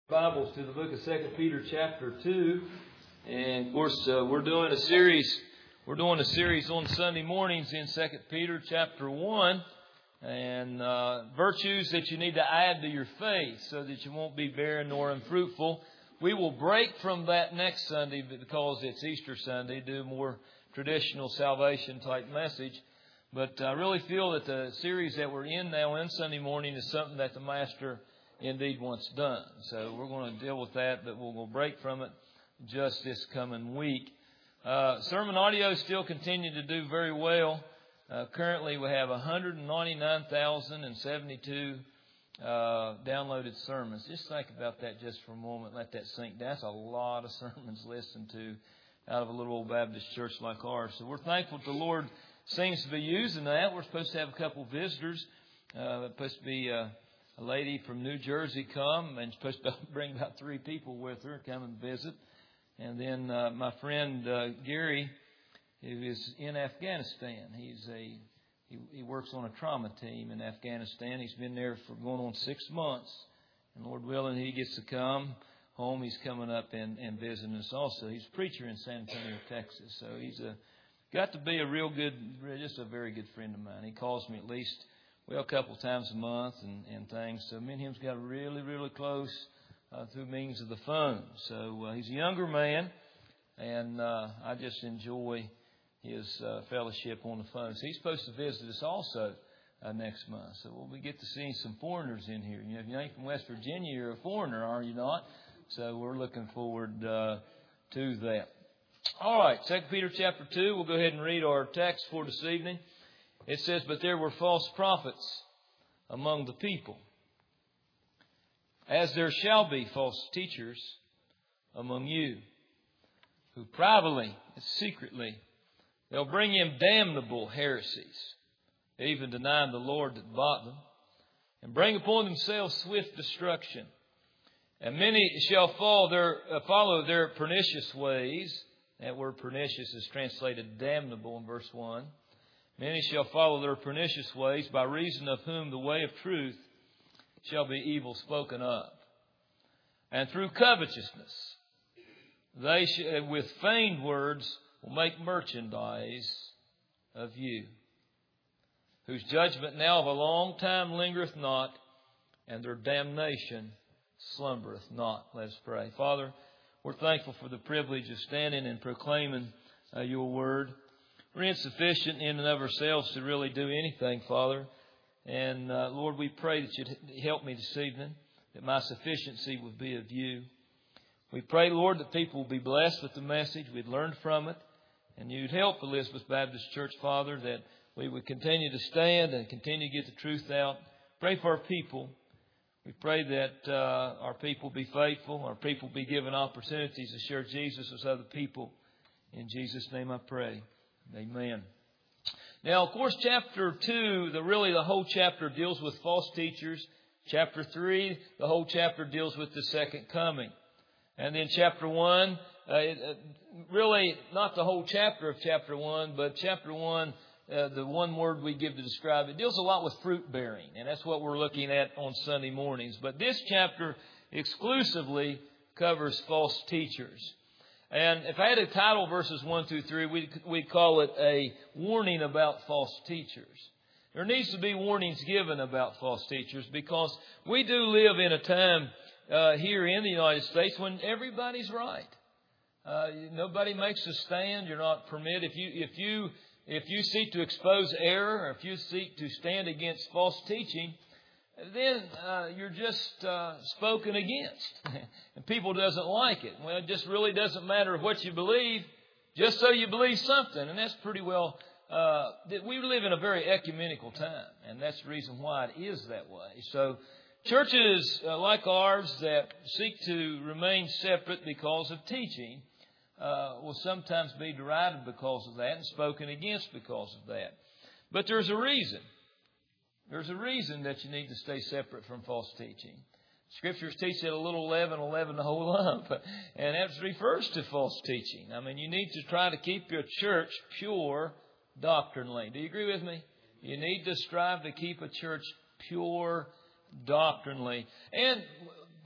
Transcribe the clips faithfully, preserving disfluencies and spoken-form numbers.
Bibles to the book of Second Peter chapter two, and of course uh, we're doing a series we're doing a series on Sunday mornings in Second Peter chapter one, and uh, virtues that you need to add to your faith so that you won't be barren nor unfruitful. We will break from that next Sunday because it's Easter Sunday, do a more traditional salvation type message. But I really feel that the series that we're in now in Sunday morning is something that the Master indeed once done. So we're going to deal with that, but we'll, we'll break from it just this coming week. Uh, sermon audio still continue to do very well. Uh, currently we have one hundred ninety-nine thousand seventy-two uh, downloaded sermons. Just think about that just for a moment. Let that sink down. That's a lot of sermons listened to out of a little old Baptist church like ours. So we're thankful the Lord seems to be using that. We're supposed to have a couple of visitors. Uh, supposed to be uh, a lady from New Jersey come and supposed to bring about three people with her, come and visit. And then uh, my friend uh, Gary, who is in Afghanistan. He's a he, he works on a trauma team in Afghanistan. He's been there for going on six months. And Lord willing, he gets to come home. He's coming up and, and visiting us also. He's a preacher in San Antonio, Texas. So he's a got to be a real good, just a very good friend of mine. He calls me at least Well, a couple of times a month and, and things. So me and him's got really, really close uh, through means of the phone. So uh, he's a younger man, and uh, I just enjoy his uh, fellowship on the phone. So he's supposed to visit us also uh, next month. So we'll we get to see some foreigners in here. You know, if you ain't from West Virginia, you're a foreigner, are you not? So we're looking forward uh, to that. All right, Second Peter chapter two. We'll go ahead and read our text for this evening. It says, "But there were false prophets among the people, as there shall be false teachers among you, who privately and secretly they'll bring in damnable heresies, even denying the Lord that bought them, and bring upon themselves swift destruction. And many shall fall their, uh, follow their pernicious ways." That word pernicious is translated damnable in verse one. "Many shall follow their pernicious ways, by reason of whom the way of truth shall be evil spoken of. And through covetousness they shall, with feigned words will make merchandise of you, whose judgment now of a long time lingereth not, and their damnation slumbereth not." Let's pray. Father, we're thankful for the privilege of standing and proclaiming uh, your word. We're insufficient in and of ourselves to really do anything, Father. And uh, Lord, we pray that you'd help me this evening, that my sufficiency would be of you. We pray, Lord, that people will be blessed with the message. We'd learn from it. And you'd help Elizabeth Baptist Church, Father, that we would continue to stand and continue to get the truth out. Pray for our people. We pray that uh, our people be faithful, our people be given opportunities to share Jesus with other people. In Jesus' name I pray. Amen. Now, of course, chapter two, the really the whole chapter deals with false teachers. Chapter three, the whole chapter deals with the second coming. And then chapter one, uh, it, really not the whole chapter of chapter one, but chapter one, uh, the one word we give to describe it, deals a lot with fruit bearing. And that's what we're looking at on Sunday mornings. But this chapter exclusively covers false teachers. And if I had a title verses one through three, we'd, we'd call it a warning about false teachers. There needs to be warnings given about false teachers because we do live in a time uh, here in the United States when everybody's right. Uh, nobody makes a stand. You're not permitted. If you, if you, if you seek to expose error or if you seek to stand against false teaching, then uh, you're just uh, spoken against. And people doesn't like it. Well, it just really doesn't matter what you believe, just so you believe something. And that's pretty well, uh, we live in a very ecumenical time. And that's the reason why it is that way. So churches uh, like ours that seek to remain separate because of teaching uh, will sometimes be derided because of that and spoken against because of that. But there's a reason. There's a reason that you need to stay separate from false teaching. Scriptures teach that a little leaven will leaven the whole lump. And that refers to false teaching. I mean, you need to try to keep your church pure doctrinally. Do you agree with me? You need to strive to keep a church pure doctrinally. And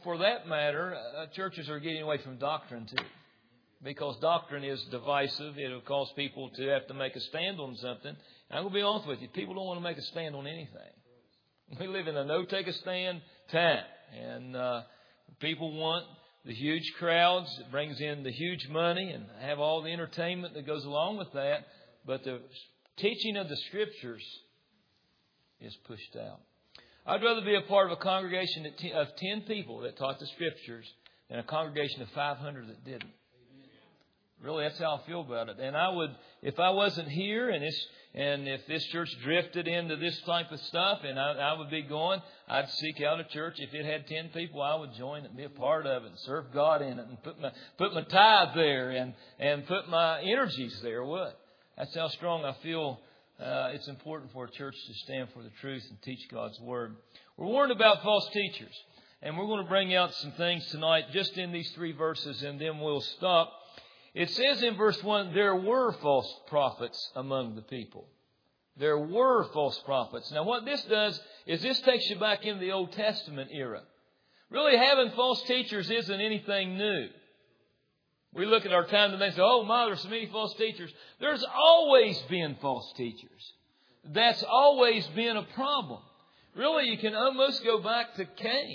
for that matter, uh, churches are getting away from doctrine too. Because doctrine is divisive. It'll cause people to have to make a stand on something. And I'm going to be honest with you. People don't want to make a stand on anything. We live in a no-take-a-stand time. And uh, people want the huge crowds that brings in the huge money and have all the entertainment that goes along with that. But the teaching of the Scriptures is pushed out. I'd rather be a part of a congregation of ten people that taught the Scriptures than a congregation of five hundred that didn't. Really, that's how I feel about it. And I would, if I wasn't here and this, and if this church drifted into this type of stuff and I, I would be going, I'd seek out a church. If it had ten people, I would join it and be a part of it and serve God in it and put my, put my tithe there and, and put my energies there. What? That's how strong I feel. Uh, it's important for a church to stand for the truth and teach God's Word. We're warned about false teachers. And we're going to bring out some things tonight just in these three verses and then we'll stop. It says in verse one, there were false prophets among the people. There were false prophets. Now what this does is this takes you back into the Old Testament era. Really having false teachers isn't anything new. We look at our time today and say, oh my, there's so many false teachers. There's always been false teachers. That's always been a problem. Really, you can almost go back to Cain.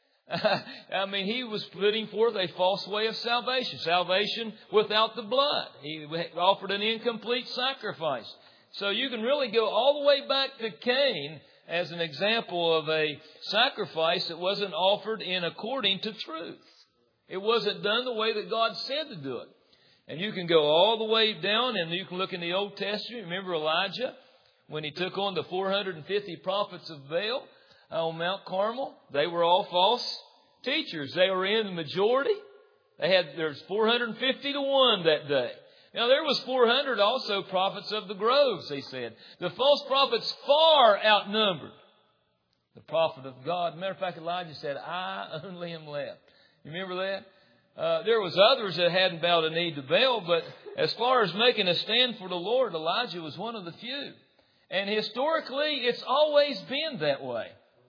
I mean, he was putting forth a false way of salvation. Salvation without the blood. He offered an incomplete sacrifice. So you can really go all the way back to Cain as an example of a sacrifice that wasn't offered in according to truth. It wasn't done the way that God said to do it. And you can go all the way down and you can look in the Old Testament. Remember Elijah when he took on the four hundred fifty prophets of Baal on Mount Carmel? They were all false teachers. They were in the majority. They had, there's four hundred fifty to one that day. Now there was four hundred also prophets of the groves, they said. The false prophets far outnumbered the prophet of God. Matter of fact, Elijah said, I only am left. You remember that? Uh, there was others that hadn't bowed a knee to Baal, but as far as making a stand for the Lord, Elijah was one of the few. And historically, it's always been that way.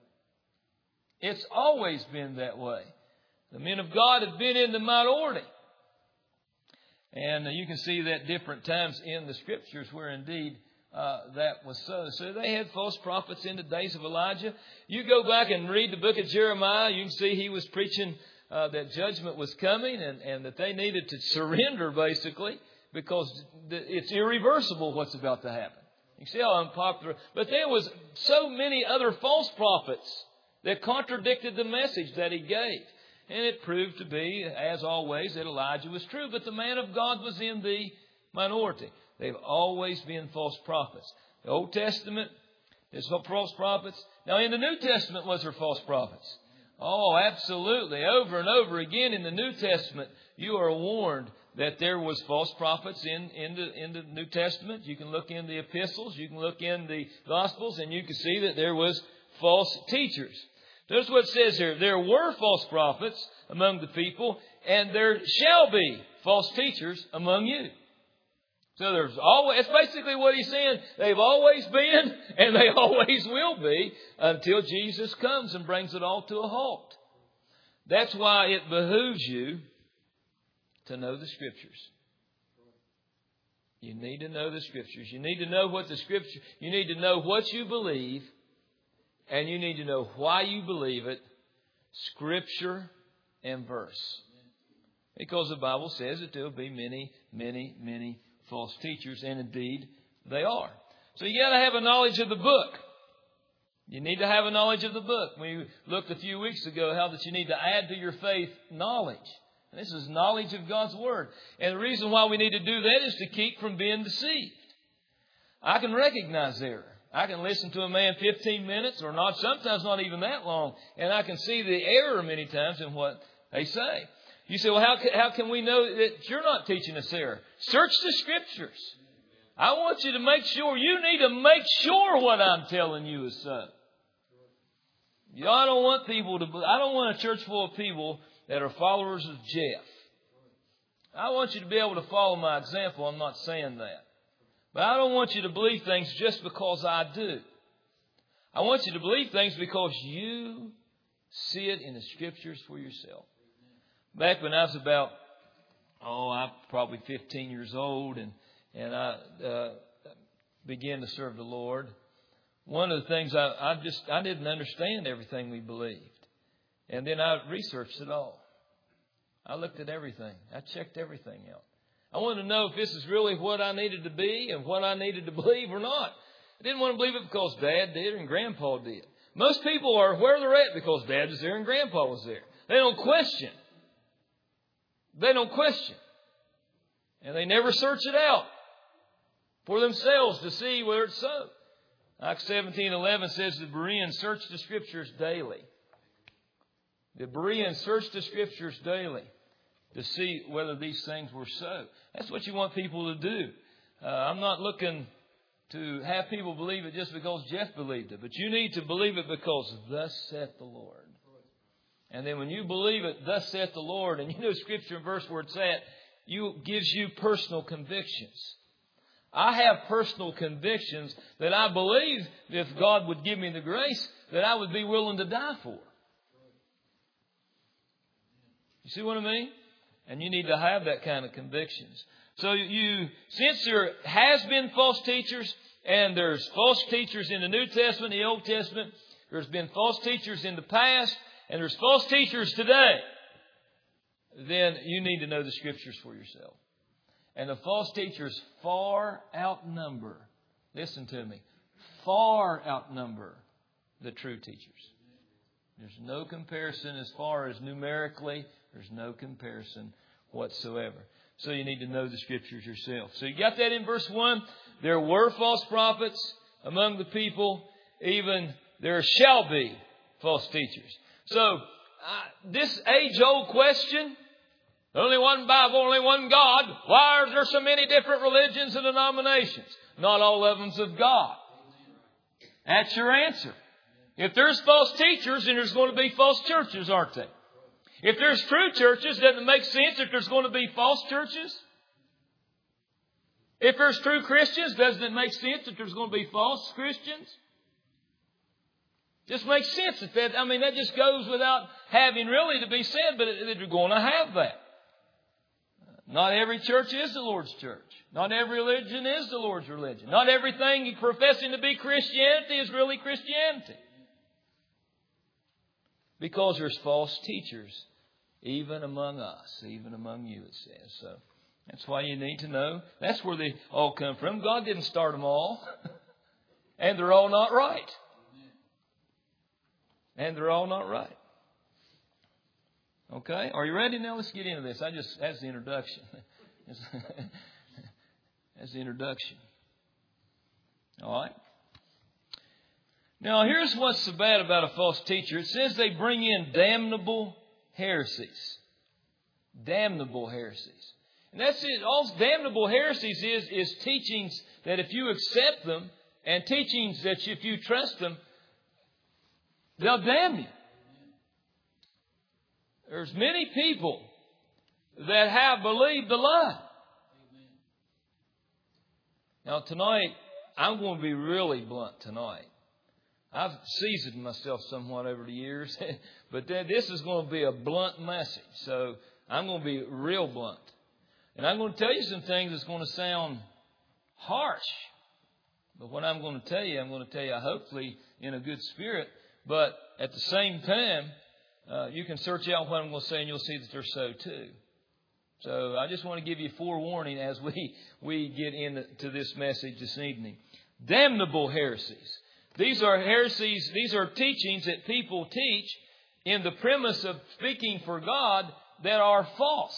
It's always been that way. The men of God have been in the minority. And you can see that different times in the Scriptures where indeed uh, that was so. So they had false prophets in the days of Elijah. You go back and read the book of Jeremiah, you can see he was preaching uh, that judgment was coming and, and that they needed to surrender basically because it's irreversible what's about to happen. You see how unpopular. But there was so many other false prophets that contradicted the message that he gave. And it proved to be, as always, that Elijah was true. But the man of God was in the minority. They've always been false prophets. The Old Testament, there's false prophets. Now, in the New Testament, was there false prophets? Oh, absolutely. Over and over again in the New Testament, you are warned that there was false prophets in, in, the, in the New Testament. You can look in the epistles, you can look in the Gospels, and you can see that there was false teachers. Notice what it says here. There were false prophets among the people, and there shall be false teachers among you. So there's always, that's basically what he's saying. They've always been, and they always will be, until Jesus comes and brings it all to a halt. That's why it behooves you to know the Scriptures. You need to know the Scriptures. You need to know what the Scripture, you need to know what you believe, and you need to know why you believe it, Scripture and verse. Because the Bible says that there will be many, many, many false teachers, and indeed they are. So you got to have a knowledge of the book. You need to have a knowledge of the book. We looked a few weeks ago how that you need to add to your faith knowledge. And this is knowledge of God's Word. And the reason why we need to do that is to keep from being deceived. I can recognize error. I can listen to a man fifteen minutes or not, sometimes not even that long, and I can see the error many times in what they say. You say, well, how can, how can we know that you're not teaching us error? Search the Scriptures. I want you to make sure, you need to make sure what I'm telling you is so. You know, I don't want people to, I don't want a church full of people that are followers of Jeff. I want you to be able to follow my example. I'm not saying that. But I don't want you to believe things just because I do. I want you to believe things because you See it in the Scriptures for yourself. Back when I was about, oh, I'm probably fifteen years old, and, and I uh, began to serve the Lord, one of the things I, I just, I didn't understand everything we believed. And then I researched it all. I looked at everything. I checked everything out. I wanted to know if this is really what I needed to be and what I needed to believe or not. I didn't want to believe it because Dad did and Grandpa did. Most people are where they're at because Dad was there and Grandpa was there. They don't question. They don't question. And they never search it out for themselves to see whether it's so. Acts seventeen eleven says the Bereans searched the Scriptures daily. The Bereans searched the Scriptures daily to see whether these things were so. That's what you want people to do. Uh, I'm not looking to have people believe it just because Jeff believed it. But you need to believe it because thus saith the Lord. And then when you believe it, thus saith the Lord, and you know Scripture and verse where it's at, you gives you personal convictions. I have personal convictions that I believe if God would give me the grace, that I would be willing to die for. You see what I mean? And you need to have that kind of convictions. So you, since there has been false teachers, and there's false teachers in the New Testament, the Old Testament, there's been false teachers in the past, and there's false teachers today, then you need to know the Scriptures for yourself. And the false teachers far outnumber, listen to me, far outnumber the true teachers. There's no comparison as far as numerically, there's no comparison whatsoever. So you need to know the Scriptures yourself. So you got that in verse one. There were false prophets among the people. Even there shall be false teachers. So uh, this age-old question, only one Bible, only one God. Why are there so many different religions and denominations? Not all of them's of God. That's your answer. If there's false teachers, then there's going to be false churches, aren't they? If there's true churches, doesn't it make sense that there's going to be false churches? If there's true Christians, doesn't it make sense that there's going to be false Christians? Just makes sense. That, that I mean, that just goes without having really to be said, but it, you're going to have that. Not every church is the Lord's church. Not every religion is the Lord's religion. Not everything professing to be Christianity is really Christianity. Because there's false teachers, even among us, even among you, it says. So that's why you need to know. That's where they all come from. God didn't start them all. And they're all not right. And they're all not right. Okay? Are you ready now? Let's get into this. I just, that's the introduction. That's the introduction. All right? Now, here's what's so bad about a false teacher. It says they bring in damnable heresies. Damnable heresies. And that's it. All damnable heresies is, is teachings that if you accept them, and teachings that if you trust them, they'll damn you. There's many people that have believed the lie. Now, tonight, I'm going to be really blunt tonight. I've seasoned myself somewhat over the years, but this is going to be a blunt message. So I'm going to be real blunt. And I'm going to tell you some things that's going to sound harsh. But what I'm going to tell you, I'm going to tell you hopefully in a good spirit. But at the same time, uh, you can search out what I'm going to say and you'll see that they're so too. So I just want to give you forewarning as we, we get into this message this evening. Damnable heresies. These are heresies, these are teachings that people teach in the premise of speaking for God that are false.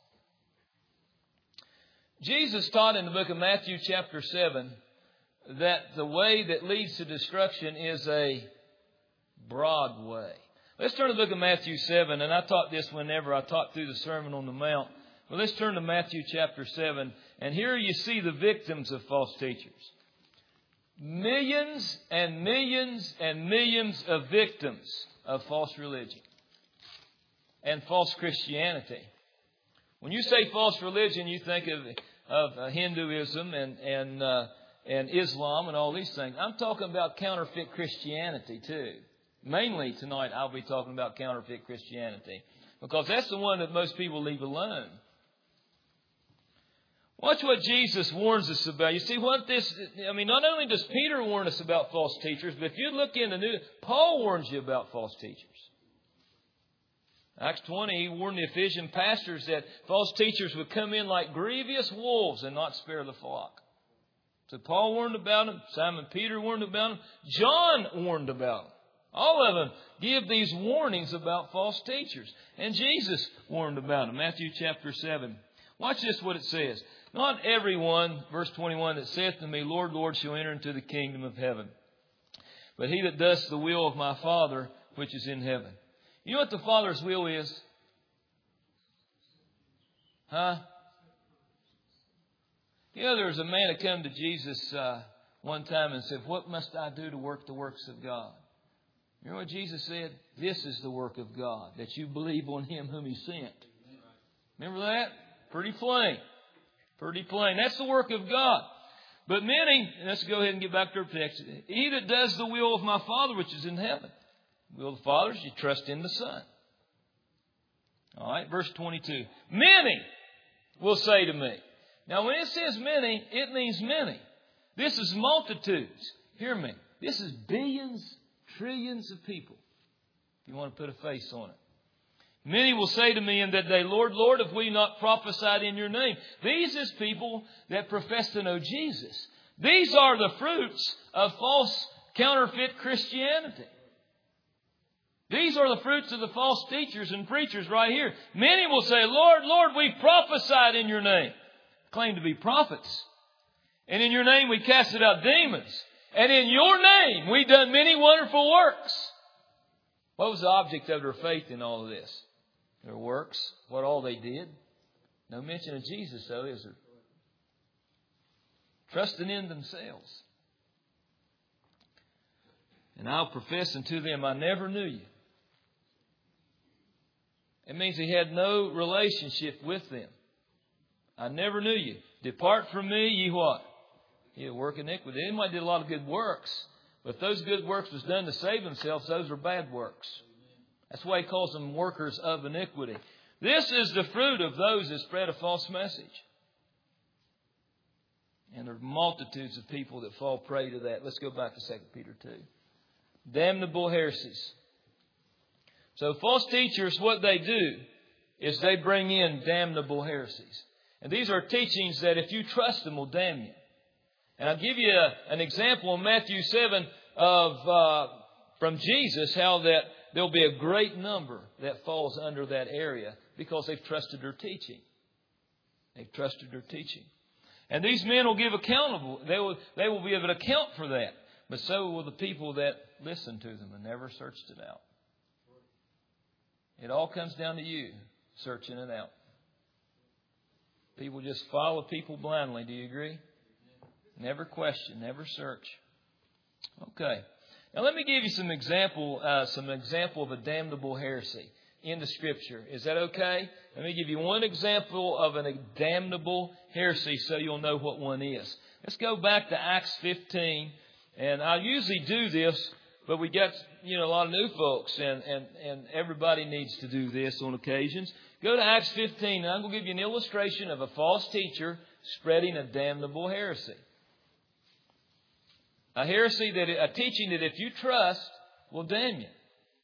Jesus taught in the book of Matthew chapter seven that the way that leads to destruction is a broad way. Let's turn to the book of Matthew seven, and I taught this whenever I taught through the Sermon on the Mount. Well, let's turn to Matthew chapter seven, and here you see the victims of false teachers. Millions and millions and millions of victims of false religion and false Christianity. When you say false religion, you think of, of uh, Hinduism and and uh, and Islam and all these things. I'm talking about counterfeit Christianity too. mainly tonight I'll be talking about counterfeit Christianity, because that's the one that most people leave alone. Watch what Jesus warns us about. You see what this, I mean, not only does Peter warn us about false teachers, but if you look in the New, Paul warns you about false teachers. Acts twenty, he warned the Ephesian pastors that false teachers would come in like grievous wolves and not spare the flock. So Paul warned about them. Simon Peter warned about them. John warned about them. All of them give these warnings about false teachers. And Jesus warned about them. Matthew chapter seven. Watch this, what it says. Not everyone, verse twenty-one, that saith to me, Lord, Lord, shall enter into the kingdom of heaven, but he that does the will of my Father which is in heaven. You know what the Father's will is? Huh? You know, there was a man that came to Jesus uh, one time and said, what must I do to work the works of God? You know what Jesus said? This is the work of God, that you believe on Him whom He sent. Remember that? Pretty plain. Pretty plain. That's the work of God. But many, let's go ahead and get back to our text. He that does the will of my Father which is in heaven. The will of the Father is you trust in the Son. All right, verse twenty-two. Many will say to me. Now when it says many, it means many. This is multitudes. Hear me. This is billions, trillions of people. If you want to put a face on it. Many will say to me in that day, Lord, Lord, have we not prophesied in your name? These is people that profess to know Jesus. These are the fruits of false counterfeit Christianity. These are the fruits of the false teachers and preachers right here. Many will say, Lord, Lord, we prophesied in your name. Claim to be prophets. And in your name we casted out demons. And in your name we done many wonderful works. What was the object of their faith in all of this? Their works, what all they did. No mention of Jesus, though, is there? Trusting in themselves. And I'll profess unto them, I never knew you. It means he had no relationship with them. I never knew you. Depart from me, ye what? Ye work iniquity. They might did a lot of good works. But if those good works was done to save themselves, those are bad works. That's why he calls them workers of iniquity. This is the fruit of those that spread a false message. And there are multitudes of people that fall prey to that. Let's go back to Second Peter two. Damnable heresies. So false teachers, what they do is they bring in damnable heresies. And these are teachings that if you trust them will damn you. And I'll give you a, an example in Matthew seven of uh, from Jesus, how that there'll be a great number that falls under that area because they've trusted their teaching. They've trusted their teaching. And these men will give accountable. They will, they will give an account for that. But so will the people that listen to them and never searched it out. It all comes down to you searching it out. People just follow people blindly. Do you agree? Never question, never search. Okay. Now let me give you some example, uh, some example of a damnable heresy in the Scripture. Is that okay? Let me give you one example of a damnable heresy so you'll know what one is. Let's go back to Acts fifteen. And I usually do this, but we got, you know, a lot of new folks, and, and, and everybody needs to do this on occasions. Go to Acts fifteen, and I'm going to give you an illustration of a false teacher spreading a damnable heresy. A heresy, that a teaching that if you trust will damn you.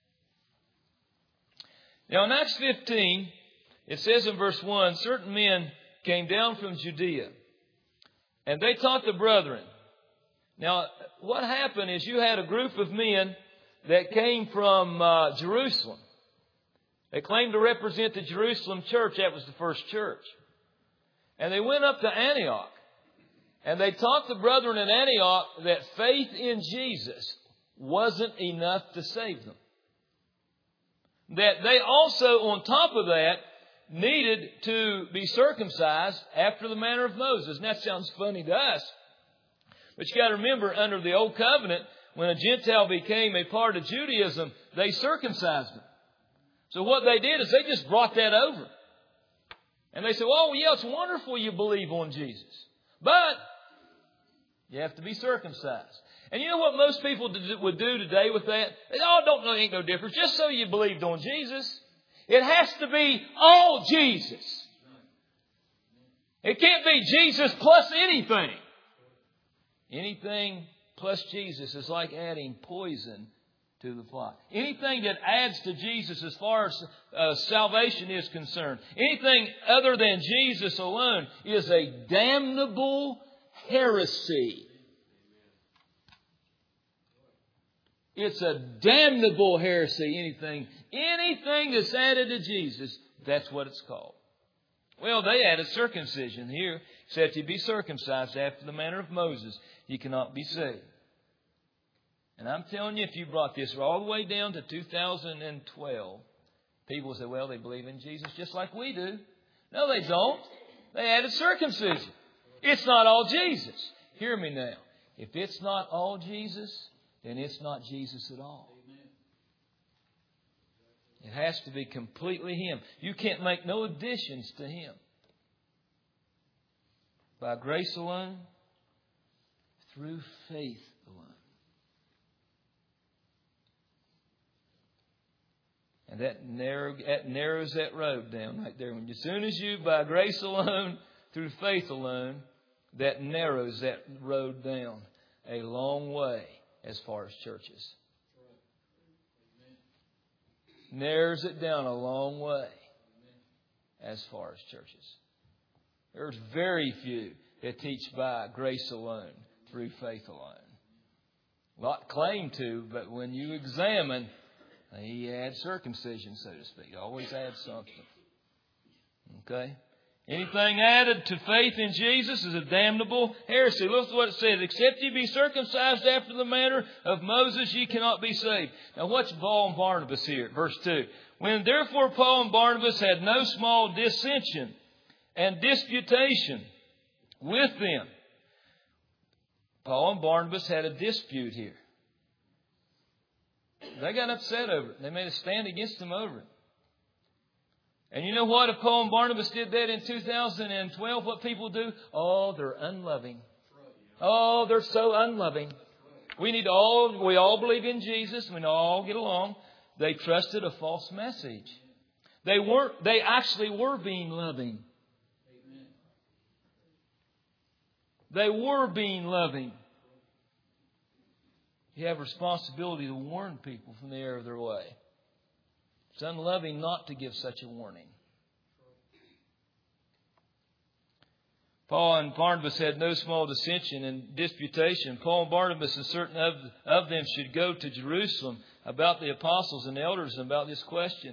Now in Acts fifteen, it says in verse one, certain men came down from Judea, and they taught the brethren. Now, what happened is you had a group of men that came from uh, Jerusalem. They claimed to represent the Jerusalem church. That was the first church. And they went up to Antioch. And they taught the brethren in Antioch that faith in Jesus wasn't enough to save them. That they also, on top of that, needed to be circumcised after the manner of Moses. And that sounds funny to us. But you got to remember, under the Old Covenant, when a Gentile became a part of Judaism, they circumcised them. So what they did is they just brought that over. And they said, well, yeah, it's wonderful you believe on Jesus. But you have to be circumcised. And you know what most people would do today with that? They all don't know, ain't no difference. Just so you believed on Jesus. It has to be all Jesus. It can't be Jesus plus anything. Anything plus Jesus is like adding poison to the fly. Anything that adds to Jesus as far as uh, salvation is concerned, anything other than Jesus alone is a damnable heresy. It's a damnable heresy. Anything, anything that's added to Jesus, that's what it's called. Well, they added circumcision here. Except you be circumcised after the manner of Moses, you cannot be saved. And I'm telling you, if you brought this all the way down to two thousand twelve, people say, well, they believe in Jesus just like we do. No, they don't. They added circumcision. It's not all Jesus. Hear me now. If it's not all Jesus, then it's not Jesus at all. It has to be completely Him. You can't make no additions to Him. By grace alone, through faith alone. And that, narrow, that narrows that road down right there. When as soon as you, by grace alone, through faith alone, that narrows that road down a long way as far as churches. Narrows it down a long way as far as churches. There's very few that teach by grace alone, through faith alone. Not claim to, but when you examine, he adds circumcision, so to speak. Always adds something. Okay? Anything added to faith in Jesus is a damnable heresy. Look at what it says. Except ye be circumcised after the manner of Moses, ye cannot be saved. Now what's Paul and Barnabas here? Verse two. When therefore Paul and Barnabas had no small dissension and disputation with them. Paul and Barnabas had a dispute here. They got upset over it. They made a stand against them over it. And you know what? If Paul and Barnabas did that in two thousand twelve, what people do? Oh, they're unloving. Oh, they're so unloving. We need all, we all believe in Jesus. We all get along. They trusted a false message. They weren't, they actually were being loving. They were being loving. You have a responsibility to warn people from the error of their way. It's unloving not to give such a warning. Paul and Barnabas had no small dissension and disputation. Paul and Barnabas and certain of, of them should go to Jerusalem about the apostles and elders and about this question.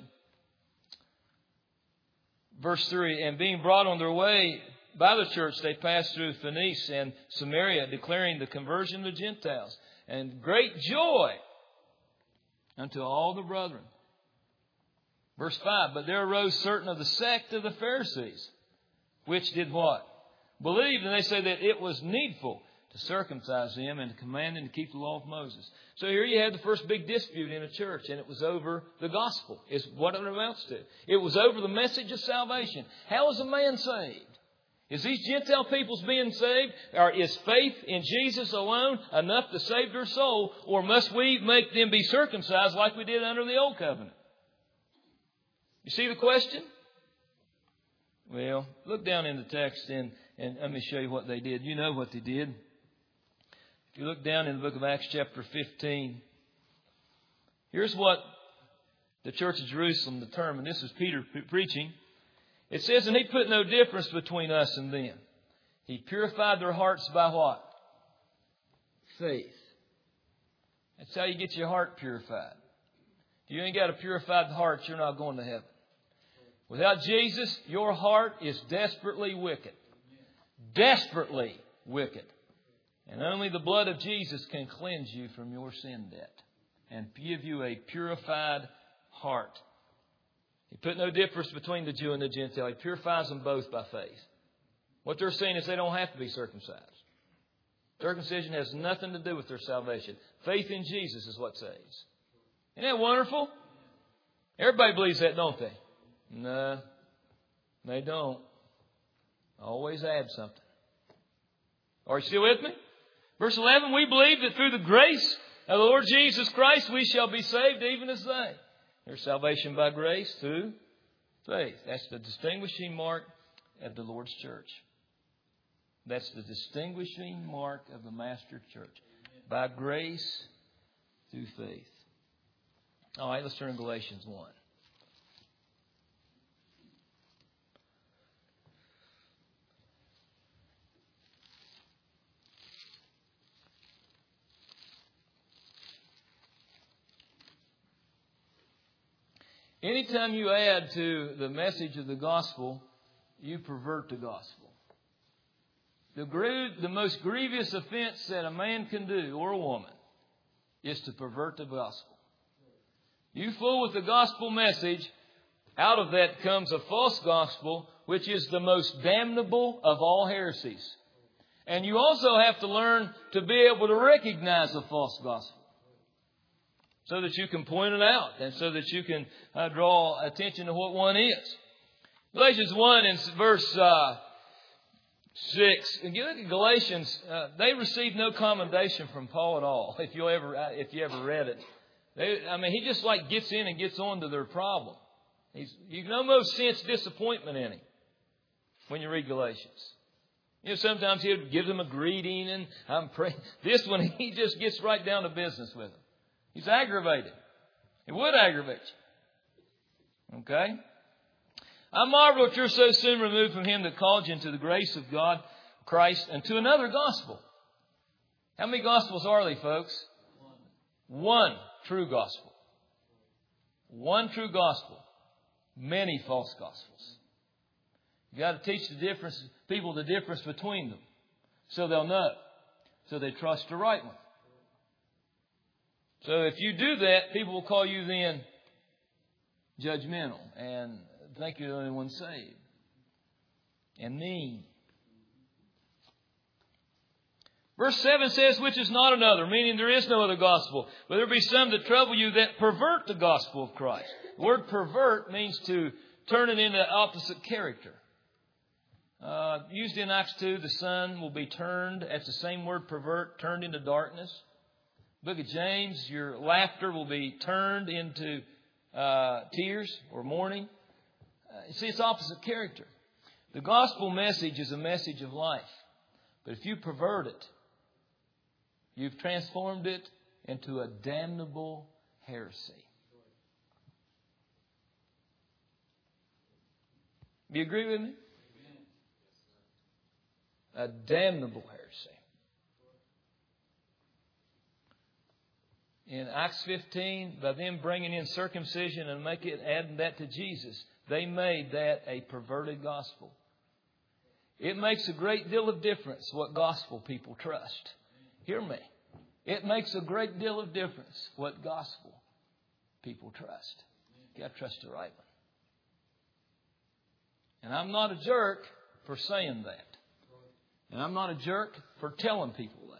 Verse three, and being brought on their way by the church, they passed through Phoenicia and Samaria, declaring the conversion of the Gentiles. And great joy unto all the brethren. Verse five, but there arose certain of the sect of the Pharisees, which did what? Believed, and they say that it was needful to circumcise them and to command them to keep the law of Moses. So here you have the first big dispute in a church, and it was over the gospel, is what it amounts to. It was over the message of salvation. How is a man saved? Is these Gentile peoples being saved? Or is faith in Jesus alone enough to save their soul? Or must we make them be circumcised like we did under the old covenant? You see the question? Well, look down in the text and, and let me show you what they did. You know what they did. If you look down in the book of Acts chapter fifteen, here's what the church of Jerusalem determined. This is Peter preaching. It says, and he put no difference between us and them. He purified their hearts by what? Faith. That's how you get your heart purified. If you ain't got a purified heart, you're not going to heaven. Without Jesus, your heart is desperately wicked. Desperately wicked. And only the blood of Jesus can cleanse you from your sin debt and give you a purified heart. He put no difference between the Jew and the Gentile. He purifies them both by faith. What they're saying is they don't have to be circumcised. Circumcision has nothing to do with their salvation. Faith in Jesus is what saves. Isn't that wonderful? Everybody believes that, don't they? No, they don't. Always add something. Are you still with me? Verse eleven, we believe that through the grace of the Lord Jesus Christ we shall be saved even as they. There's salvation by grace through faith. That's the distinguishing mark of the Lord's church. That's the distinguishing mark of the Master Church. By grace through faith. All right, let's turn to Galatians one. Anytime you add to the message of the gospel, you pervert the gospel. The, gr- the most grievous offense that a man can do, or a woman, is to pervert the gospel. You fool with the gospel message, out of that comes a false gospel, which is the most damnable of all heresies. And you also have to learn to be able to recognize a false gospel, so that you can point it out and so that you can uh, draw attention to what one is. Galatians one in verse uh, six. If you look at Galatians, uh, they received no commendation from Paul at all. If you ever, if you ever read it, they, I mean, he just like gets in and gets on to their problem. He's, you can almost sense disappointment in him when you read Galatians. You know, sometimes he'll give them a greeting and I'm praying. This one, he just gets right down to business with them. He's aggravated. It would aggravate you. Okay? I marvel that you're so soon removed from him that called you into the grace of God, Christ, and to another gospel. How many gospels are they, folks? One, One true gospel. One true gospel. Many false gospels. You've got to teach the difference, people the difference between them, so they'll know, so they trust the right one. So if you do that, people will call you then judgmental and think you're the only one saved. And mean. Verse seven says, which is not another, meaning there is no other gospel. But there be some that trouble you that pervert the gospel of Christ. The word pervert means to turn it into opposite character. Uh, used in Acts two, the sun will be turned. That's the same word, pervert, turned into darkness. Book of James, your laughter will be turned into uh, tears or mourning. Uh, see, it's opposite character. The gospel message is a message of life. But if you pervert it, you've transformed it into a damnable heresy. Do you agree with me? A damnable heresy. In Acts fifteen, by them bringing in circumcision and make it, adding that to Jesus, they made that a perverted gospel. It makes a great deal of difference what gospel people trust. Hear me. It makes a great deal of difference what gospel people trust. You got to trust the right one. And I'm not a jerk for saying that. And I'm not a jerk for telling people that.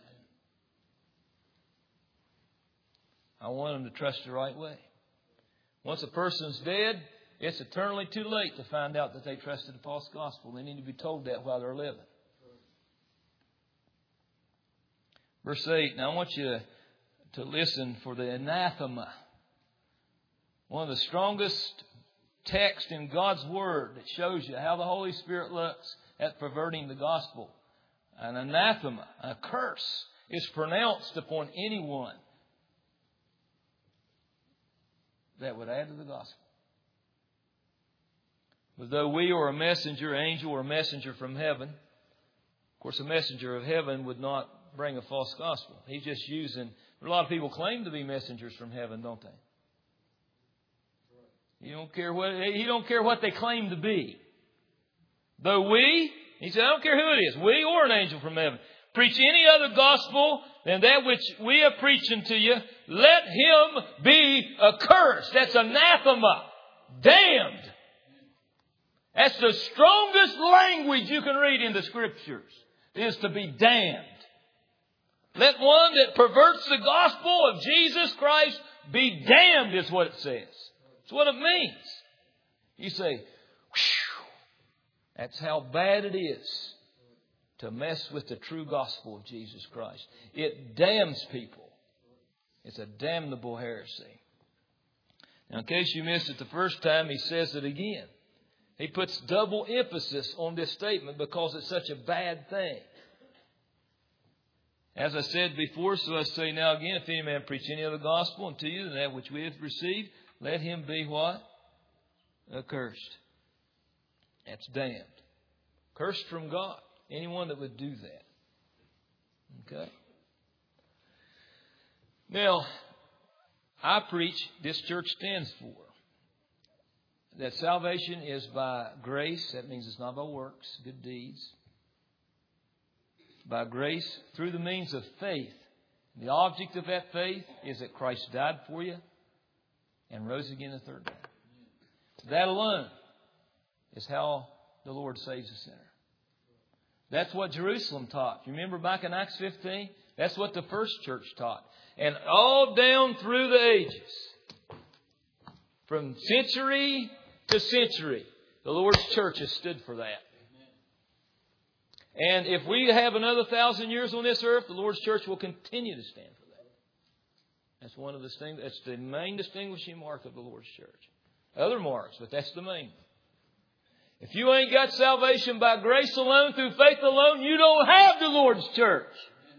I want them to trust the right way. Once a person's dead, it's eternally too late to find out that they trusted the false gospel. They need to be told that while they're living. Verse eight. Now I want you to, to listen for the anathema. One of the strongest texts in God's Word that shows you how the Holy Spirit looks at perverting the gospel. An anathema, a curse, is pronounced upon anyone that would add to the gospel. But though we or a messenger, angel or messenger from heaven, of course a messenger of heaven would not bring a false gospel. He's just using, a lot of people claim to be messengers from heaven, don't they? You don't care what, he don't care what they claim to be. Though we, he said, I don't care who it is, we or an angel from heaven, preach any other gospel than that which we are preaching to you, let him be accursed. That's anathema. Damned. That's the strongest language you can read in the Scriptures, is to be damned. Let one that perverts the gospel of Jesus Christ be damned, is what it says. That's what it means. You say, whew, that's how bad it is. to mess with the true gospel of Jesus Christ. It damns people. It's a damnable heresy. Now, in case you missed it the first time, he says it again. He puts double emphasis on this statement because it's such a bad thing. As I said before, so I say now again, if any man preach any other gospel unto you than that which we have received, let him be what? Accursed. That's damned. Cursed from God. Anyone that would do that. Okay? Now, I preach, this church stands for, that salvation is by grace. That means it's not by works, good deeds. By grace through the means of faith. The object of that faith is that Christ died for you and rose again the third day. That alone is how the Lord saves a sinner. That's what Jerusalem taught. You remember back in Acts fifteen? That's what the first church taught. And all down through the ages, from century to century, the Lord's church has stood for that. And if we have another thousand years on this earth, the Lord's church will continue to stand for that. That's one of the things. That's the main distinguishing mark of the Lord's church. Other marks, but that's the main one. If you ain't got salvation by grace alone, through faith alone, you don't have the Lord's church.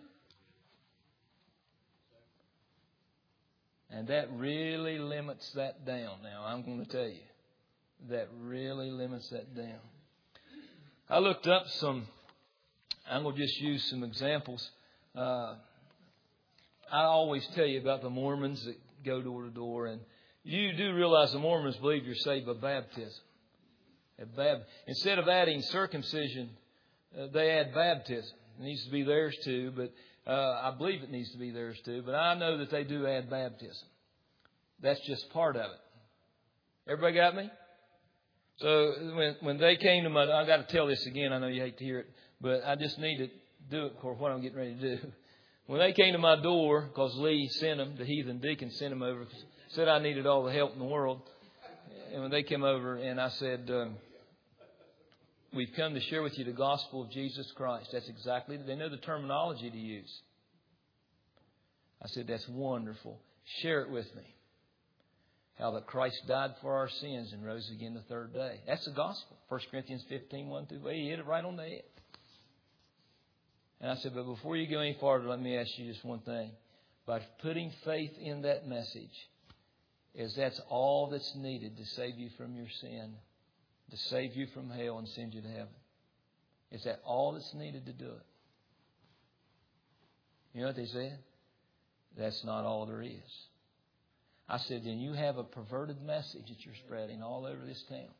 And that really limits that down. Now, I'm going to tell you, that really limits that down. I looked up some. I'm going to just use some examples. Uh, I always tell you about the Mormons that go door to door. And you do realize the Mormons believe you're saved by baptism. Bab- Instead of adding circumcision, uh, they add baptism. It needs to be theirs too, but uh, I believe it needs to be theirs too. But I know that they do add baptism. That's just part of it. Everybody got me? So when when they came to my, I got to tell this again. I know you hate to hear it. But I just need to do it for what I'm getting ready to do. When they came to my door, because Lee sent them, the heathen deacon sent them over, said I needed all the help in the world. And when they came over and I said, um, we've come to share with you the gospel of Jesus Christ. That's exactly, they know the terminology to use. I said, that's wonderful. Share it with me. How that Christ died for our sins and rose again the third day. That's the gospel. First Corinthians fifteen, one through eight. He hit it right on the head. And I said, but before you go any farther, let me ask you just one thing. By putting faith in that message, is that's all that's needed to save you from your sin, to save you from hell and send you to heaven. Is that all that's needed to do it? You know what they said? That's not all there is. I said, then you have a perverted message that you're spreading all over this town.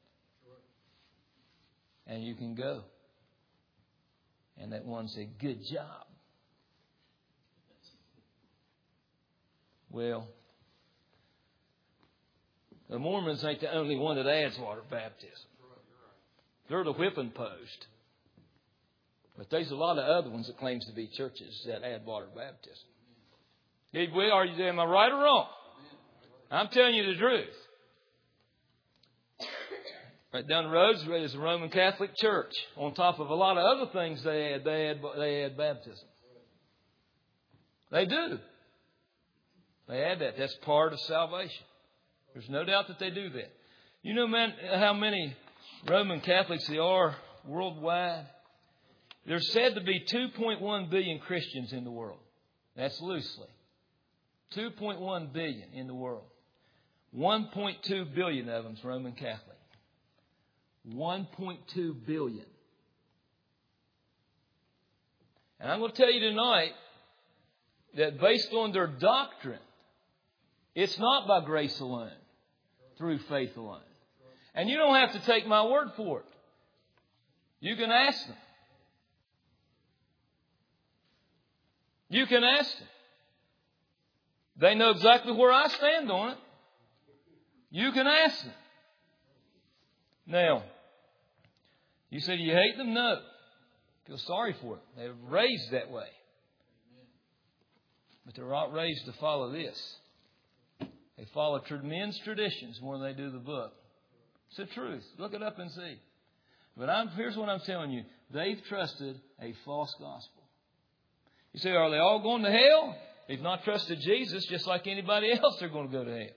And you can go. And that one said, good job. Well, the Mormons ain't the only one that adds water baptism. They're the whipping post. But there's a lot of other ones that claims to be churches that add water baptism. Are you, am I right or wrong? I'm telling you the truth. Right down the road is the Roman Catholic Church. On top of a lot of other things they add, they add, they add baptism. They do. They add that. That's part of salvation. There's no doubt that they do that. You know, man, how many Roman Catholics there are worldwide? There's said to be two point one billion Christians in the world. That's loosely. two point one billion in the world. one point two billion of them is Roman Catholic. one point two billion. And I'm going to tell you tonight that based on their doctrine, it's not by grace alone, through faith alone. And you don't have to take my word for it. You can ask them. You can ask them. They know exactly where I stand on it. You can ask them. Now, you said you hate them? No. Feel sorry for them. They're raised that way. But they're not raised to follow this. They follow men's traditions more than they do the book. It's the truth. Look it up and see. But I'm, here's what I'm telling you. They've trusted a false gospel. You say, are they all going to hell? They've not trusted Jesus, just like anybody else, they're going to go to hell.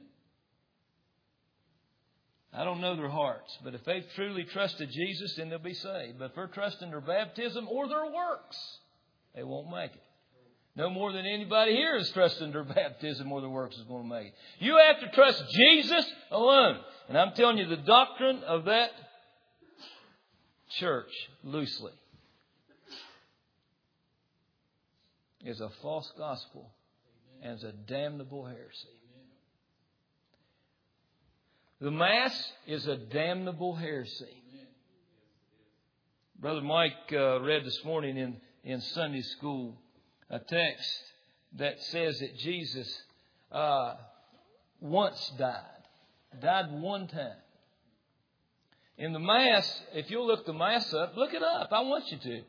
I don't know their hearts, but if they've truly trusted Jesus, then they'll be saved. But if they're trusting their baptism or their works, they won't make it. No more than anybody here is trusting their baptism or their works is going to make it. You have to trust Jesus alone. And I'm telling you, the doctrine of that church, loosely, is a false gospel and is a damnable heresy. The Mass is a damnable heresy. Brother Mike uh, read this morning in, in Sunday school a text that says that Jesus uh, once died. Died one time. In the Mass, if you'll look the Mass up, look it up. I want you to.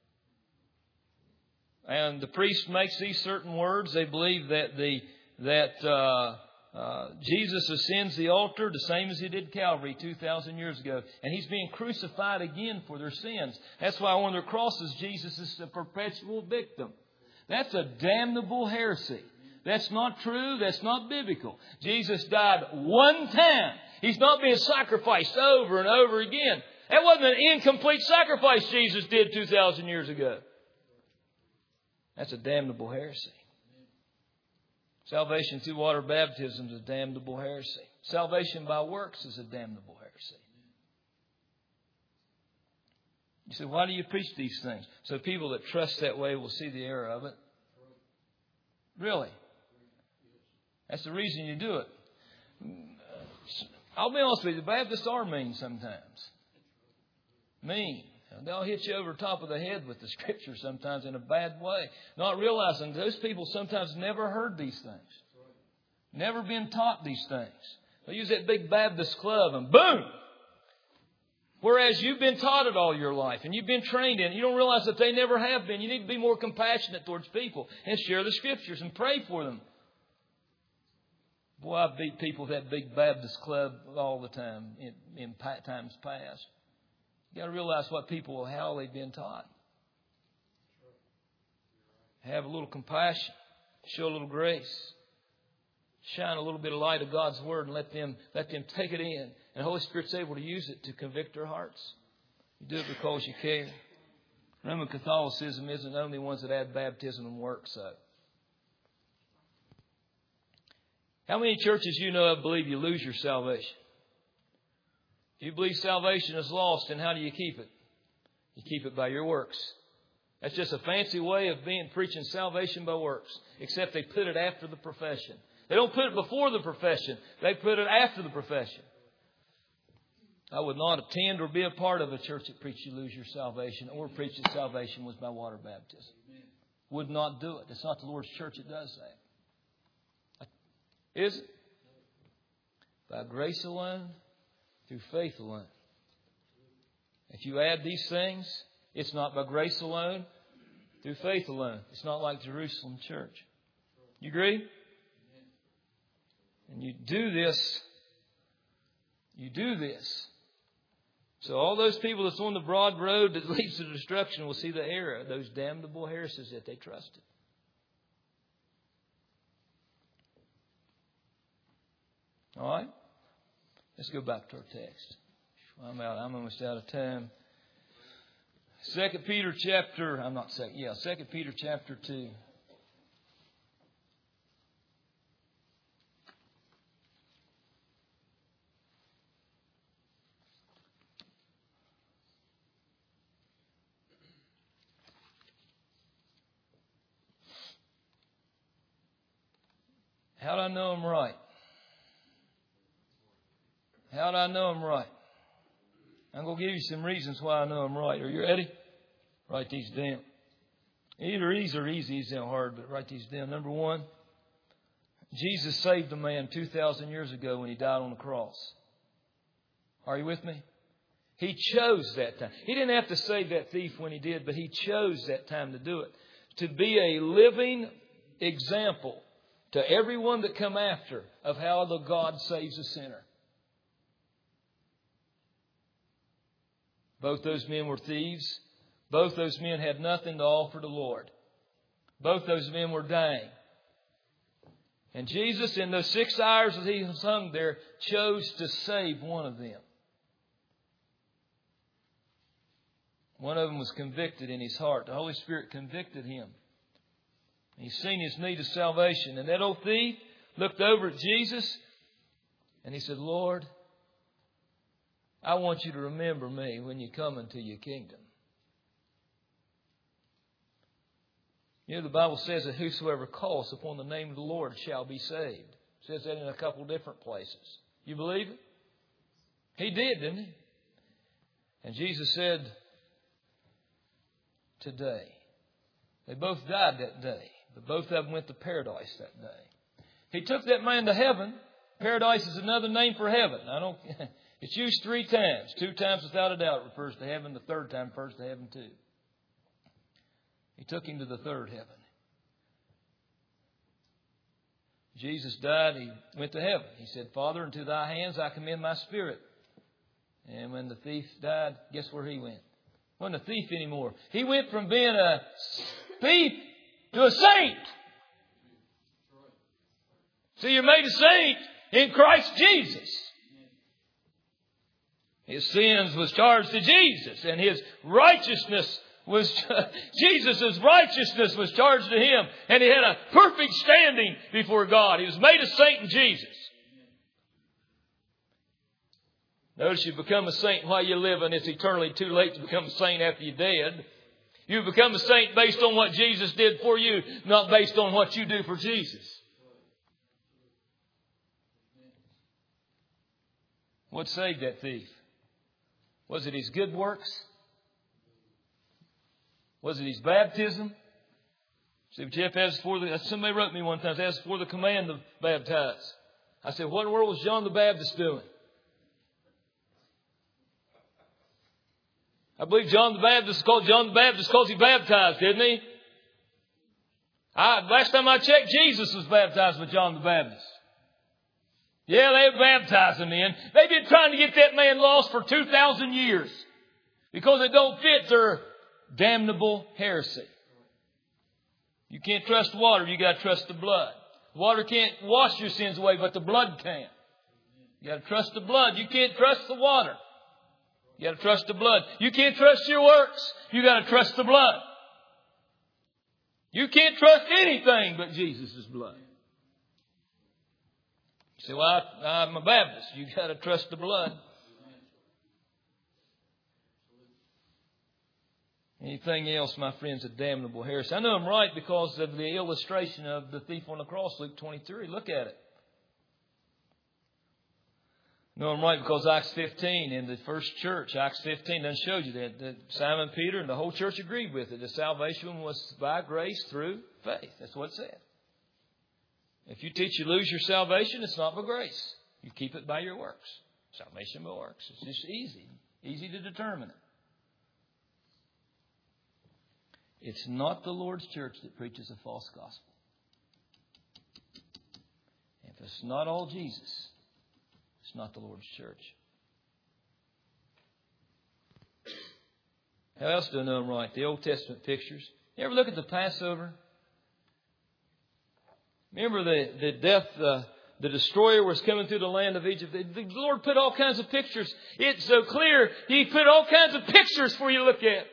And the priest makes these certain words. They believe that the that uh, uh, Jesus ascends the altar the same as He did Calvary two thousand years ago. And He's being crucified again for their sins. That's why on their crosses, Jesus is a perpetual victim. That's a damnable heresy. That's not true. That's not biblical. Jesus died one time. He's not being sacrificed over and over again. That wasn't an incomplete sacrifice Jesus did two thousand years ago. That's a damnable heresy. Salvation through water baptism is a damnable heresy. Salvation by works is a damnable heresy. You say, why do you preach these things? So people that trust that way will see the error of it. Really? That's the reason you do it. I'll be honest with you, the Baptists are mean sometimes. Mean. They'll hit you over the top of the head with the Scripture sometimes in a bad way. Not realizing those people sometimes never heard these things. Never been taught these things. They use that big Baptist club and boom! Whereas you've been taught it all your life and you've been trained in it. You don't realize that they never have been. You need to be more compassionate towards people and share the Scriptures and pray for them. Boy, I've beat people with that big Baptist club all the time in, in times past. You got to realize what people, how they've been taught. Have a little compassion. Show a little grace. Shine a little bit of light of God's Word and let them let them take it in. And the Holy Spirit's able to use it to convict their hearts. You do it because you care. Roman Catholicism isn't the only ones that add baptism and works, so. How many churches you know of believe you lose your salvation? If you believe salvation is lost, then how do you keep it? You keep it by your works. That's just a fancy way of being preaching salvation by works, except they put it after the profession. They don't put it before the profession. They put it after the profession. I would not attend or be a part of a church that preached you lose your salvation or preached that salvation was by water baptism. Would not do it. It's not the Lord's church that does that. Is it? By grace alone, through faith alone. If you add these things, it's not by grace alone, through faith alone. It's not like Jerusalem church. You agree? And you do this. You do this. So all those people that's on the broad road that leads to destruction will see the error, those damnable heresies that they trusted. All right? Let's go back to our text. I'm out. I'm almost out of time. Second Peter chapter, I'm not second, yeah, Second Peter chapter two. How do I know I'm right? How do I know I'm right? I'm going to give you some reasons why I know I'm right. Are you ready? Write these down. Either these are easy, these are hard, but write these down. Number one, Jesus saved a man two thousand years ago when He died on the cross. Are you with me? He chose that time. He didn't have to save that thief when He did, but He chose that time to do it. To be a living example to everyone that come after of how the God saves a sinner. Both those men were thieves. Both those men had nothing to offer the Lord. Both those men were dying. And Jesus, in those six hours that He was hung there, chose to save one of them. One of them was convicted in his heart. The Holy Spirit convicted him. He's seen his need of salvation. And that old thief looked over at Jesus and he said, Lord, I want you to remember me when you come into your kingdom. You know, the Bible says that whosoever calls upon the name of the Lord shall be saved. It says that in a couple different places. You believe it? He did, didn't he? And Jesus said, today. They both died that day. But both of them went to paradise that day. He took that man to heaven. Paradise is another name for heaven. I don't. It's used three times. Two times without a doubt refers to heaven. The third time refers to heaven too. He took him to the third heaven. Jesus died. He went to heaven. He said, Father, into thy hands I commend my spirit. And when the thief died, guess where he went? He wasn't a thief anymore. He went from being a thief to a saint. So you're made a saint in Christ Jesus. His sins was charged to Jesus, and his righteousness was, Jesus' righteousness was charged to him, and he had a perfect standing before God. He was made a saint in Jesus. Notice you become a saint while you're living. It's eternally too late to become a saint after you're dead. You become a saint based on what Jesus did for you, not based on what you do for Jesus. What saved that thief? Was it his good works? Was it his baptism? See, Jeff asked for the, somebody wrote me one time, asked for the command to baptize. I said, what in the world was John the Baptist doing? I believe John the Baptist is called John the Baptist because he baptized, didn't he? I, last time I checked, Jesus was baptized with John the Baptist. Yeah, they were baptizing men. They've been trying to get that man lost for two thousand years because it don't fit their damnable heresy. You can't trust water, you got to trust the blood. Water can't wash your sins away, but the blood can. You got to trust the blood. You can't trust the water. You got to trust the blood. You can't trust your works. You got to trust the blood. You can't trust anything but Jesus' blood. You say, well, I, I'm a Baptist. You got to trust the blood. Anything else, my friends, a damnable heresy. I know I'm right because of the illustration of the thief on the cross, Luke twenty-three. Look at it. No, I'm right because Acts fifteen in the first church, Acts fifteen done showed you that, that Simon Peter and the whole church agreed with it. The salvation was by grace through faith. That's what it said. If you teach you lose your salvation, it's not by grace. You keep it by your works. Salvation by works. It's just easy. Easy to determine it. It's not the Lord's church that preaches a false gospel. If it's not all Jesus, it's not the Lord's church. How else do I know I'm right? The Old Testament pictures. You ever look at the Passover? Remember the, the death, uh, the destroyer was coming through the land of Egypt. The, the Lord put all kinds of pictures. It's so clear. He put all kinds of pictures for you to look at.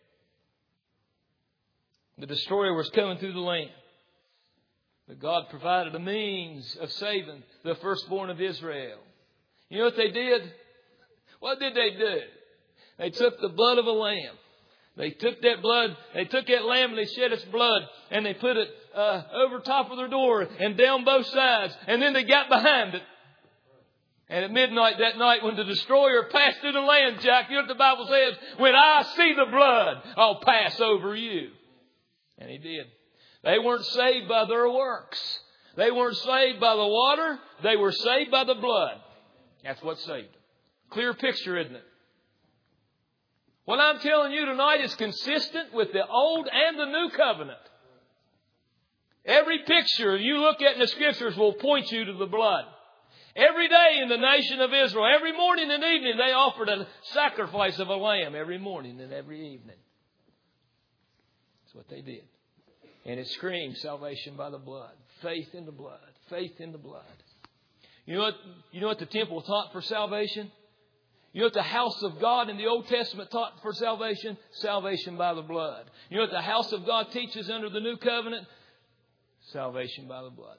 The destroyer was coming through the land. But God provided a means of saving the firstborn of Israel. You know what they did? What did they do? They took the blood of a lamb. They took that blood, they took that lamb and they shed its blood and they put it uh, over top of their door and down both sides. And then they got behind it. And at midnight that night when the destroyer passed through the land, Jack, you know what the Bible says? When I see the blood, I'll pass over you. And he did. They weren't saved by their works. They weren't saved by the water. They were saved by the blood. That's what saved them. Clear picture, isn't it? What I'm telling you tonight is consistent with the Old and the New Covenant. Every picture you look at in the Scriptures will point you to the blood. Every day in the nation of Israel, every morning and evening, they offered a sacrifice of a lamb every morning and every evening. That's what they did. And it screamed salvation by the blood. Faith in the blood. Faith in the blood. You know what, you know what the temple taught for salvation? You know what the house of God in the Old Testament taught for salvation? Salvation by the blood. You know what the house of God teaches under the New Covenant? Salvation by the blood.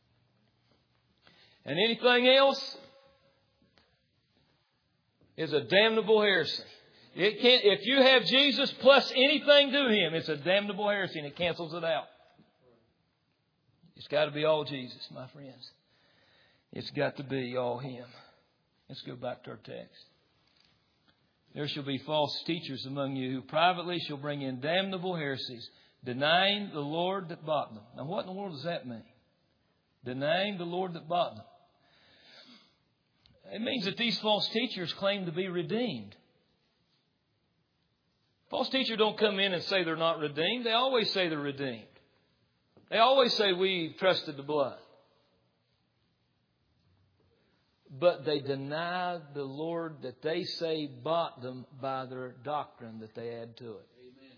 And anything else is a damnable heresy. It can't, if you have Jesus plus anything to Him, it's a damnable heresy and it cancels it out. It's got to be all Jesus, my friends. It's got to be all Him. Let's go back to our text. There shall be false teachers among you who privately shall bring in damnable heresies, denying the Lord that bought them. Now what in the world does that mean? Denying the Lord that bought them. It means that these false teachers claim to be redeemed. False teachers don't come in and say they're not redeemed. They always say they're redeemed. They always say we trusted the blood. But they deny the Lord that they say bought them by their doctrine that they add to it. Amen.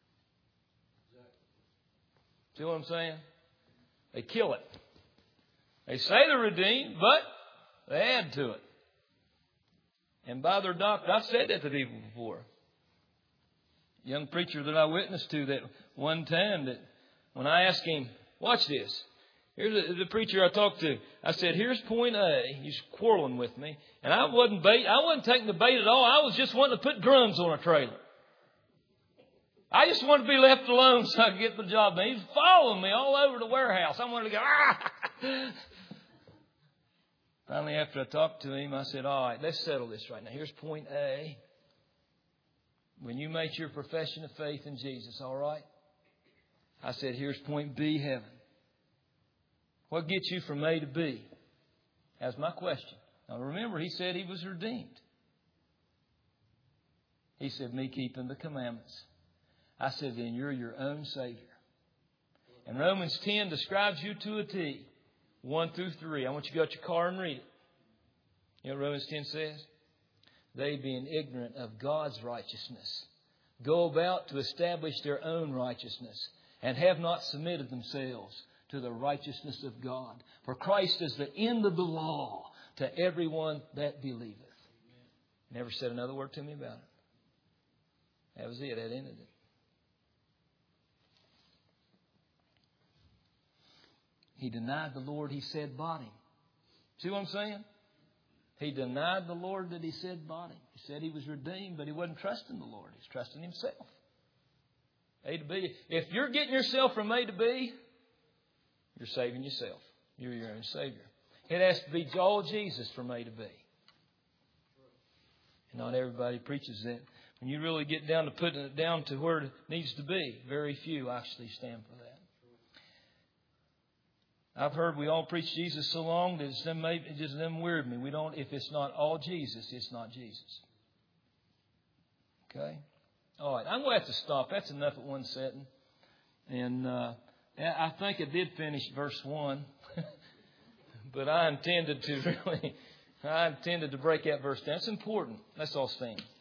Exactly. See what I'm saying? They kill it. They say they're redeemed, but they add to it. And by their doctrine, I've said that to people before. A young preacher that I witnessed to that one time, that when I asked him, watch this. Here's the, the preacher I talked to. I said, here's point A. He's quarreling with me. And I wasn't bait. I wasn't taking the bait at all. I was just wanting to put drums on a trailer. I just wanted to be left alone so I could get the job done. He's following me all over the warehouse. I wanted to go, ah! Finally, after I talked to him, I said, all right, let's settle this right now. Here's point A. When you make your profession of faith in Jesus, all right? I said, here's point B, heaven. What gets you from A to B? That's my question. Now remember, he said he was redeemed. He said, me keeping the commandments. I said, then you're your own Savior. And Romans ten describes you to a T. one through three. I want you to go to your car and read it. You know what Romans ten says? They, being ignorant of God's righteousness, go about to establish their own righteousness, and have not submitted themselves to the righteousness of God. For Christ is the end of the law to everyone that believeth. Never said another word to me about it. That was it. That ended it. He denied the Lord he said bought him. See what I'm saying? He denied the Lord that he said bought him. He said he was redeemed, but he wasn't trusting the Lord. He's trusting himself. A to B. If you're getting yourself from A to B, you're saving yourself. You're your own Savior. It has to be all Jesus from A to B. And not everybody preaches that. When you really get down to putting it down to where it needs to be, very few actually stand for that. I've heard we all preach Jesus so long that it's them, it just them weird me. We don't. If it's not all Jesus, it's not Jesus. Okay. All right. I'm going to have to stop. That's enough at one setting. And uh, I think I did finish verse one, but I intended to really, I intended to break that verse down. It's important. Let's all stand.